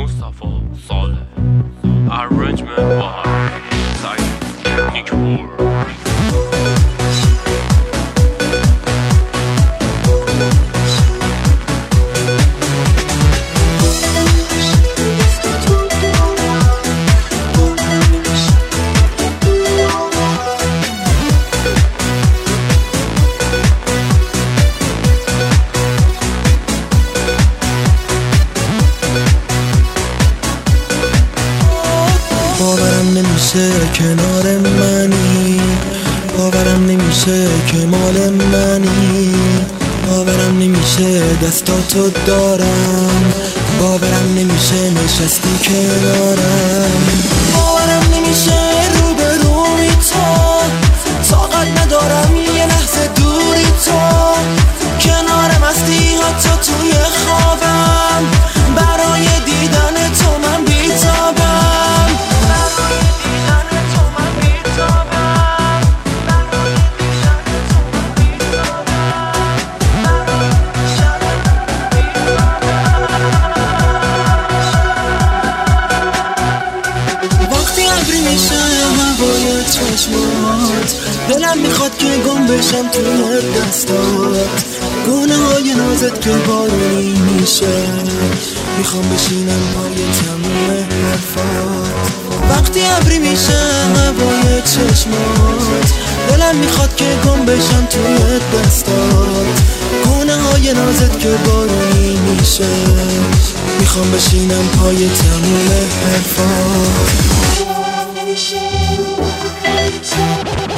مصطفی صالح Arrangement by Saeed Technique باورم نمیشه کنار منی، باورم نمیشه که مال منی، باورم نمیشه دستاتو دارم، باورم نمیشه نشستی کنارم، باورم نمیشه روبرومی تو، طاقت ندارم یه لحظه دوری تو، کنارم هستی حتی توی خوابم، برای دیدن تو من بیتابم. میشه هوای چشمات، دلم میخواد که گم بشم توی دستات، گونه های نازت که بارونی میشه، میخوام بشینم پای تموم حرفات. وقتی ابری میشه هوای چشمات، دلم میخواد که گم بشم توی دستات، گونه های نازت که بارونی میشه، میخوام بشینم پای تموم حرفات.